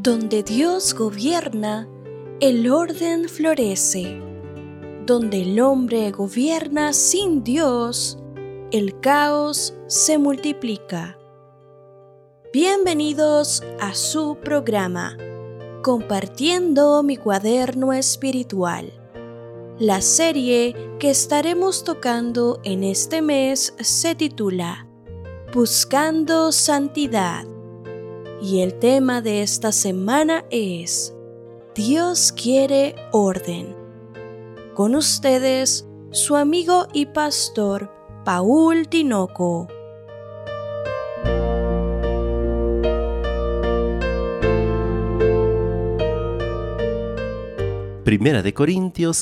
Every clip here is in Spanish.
Donde Dios gobierna, el orden florece. Donde el hombre gobierna sin Dios, el caos se multiplica. Bienvenidos a su programa, Compartiendo mi cuaderno espiritual. La serie que estaremos tocando en este mes se titula Buscando Santidad. Y el tema de esta semana es Dios quiere orden. Con ustedes, su amigo y pastor, Paul Tinoco. Primera de Corintios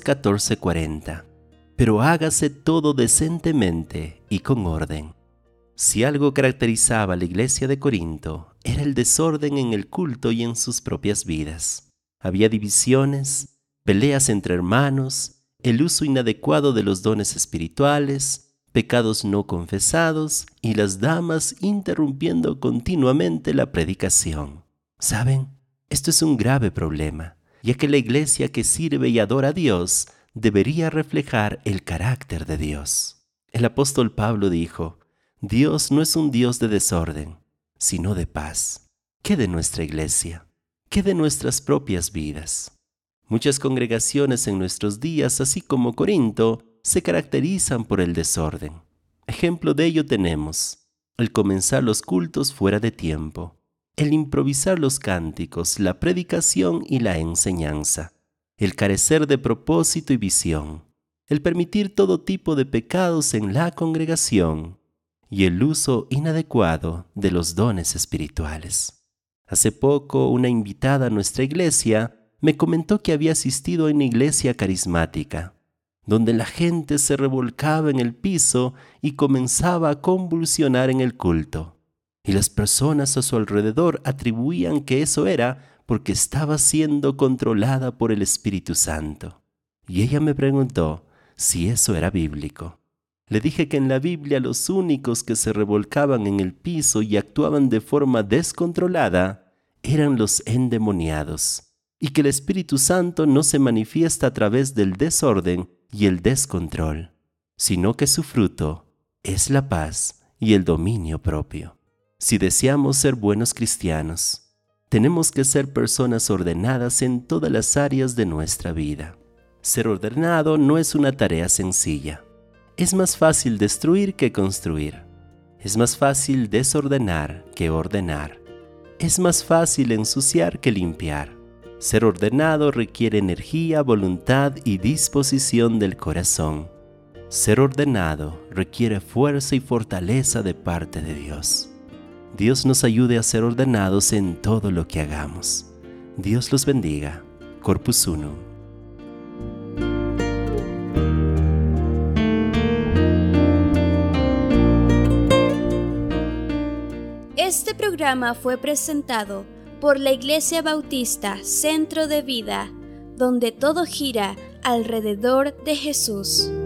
14:40. Pero hágase todo decentemente y con orden. Si algo caracterizaba a la iglesia de Corinto, era el desorden en el culto y en sus propias vidas. Había divisiones, peleas entre hermanos, el uso inadecuado de los dones espirituales, pecados no confesados y las damas interrumpiendo continuamente la predicación. ¿Saben? Esto es un grave problema, ya que la iglesia que sirve y adora a Dios debería reflejar el carácter de Dios. El apóstol Pablo dijo: Dios no es un Dios de desorden, sino de paz. ¿Qué de nuestra iglesia? ¿Qué de nuestras propias vidas? Muchas congregaciones en nuestros días, así como Corinto, se caracterizan por el desorden. Ejemplo de ello tenemos el comenzar los cultos fuera de tiempo, el improvisar los cánticos, la predicación y la enseñanza, el carecer de propósito y visión, el permitir todo tipo de pecados en la congregación y el uso inadecuado de los dones espirituales. Hace poco, una invitada a nuestra iglesia me comentó que había asistido a una iglesia carismática, donde la gente se revolcaba en el piso y comenzaba a convulsionar en el culto. Y las personas a su alrededor atribuían que eso era porque estaba siendo controlada por el Espíritu Santo. Y ella me preguntó si eso era bíblico. Le dije que en la Biblia los únicos que se revolcaban en el piso y actuaban de forma descontrolada eran los endemoniados, y que el Espíritu Santo no se manifiesta a través del desorden y el descontrol, sino que su fruto es la paz y el dominio propio. Si deseamos ser buenos cristianos, tenemos que ser personas ordenadas en todas las áreas de nuestra vida. Ser ordenado no es una tarea sencilla. Es más fácil destruir que construir. Es más fácil desordenar que ordenar. Es más fácil ensuciar que limpiar. Ser ordenado requiere energía, voluntad y disposición del corazón. Ser ordenado requiere fuerza y fortaleza de parte de Dios. Dios nos ayude a ser ordenados en todo lo que hagamos. Dios los bendiga. Corpus Unum. Este programa fue presentado por la Iglesia Bautista Centro de Vida, donde todo gira alrededor de Jesús.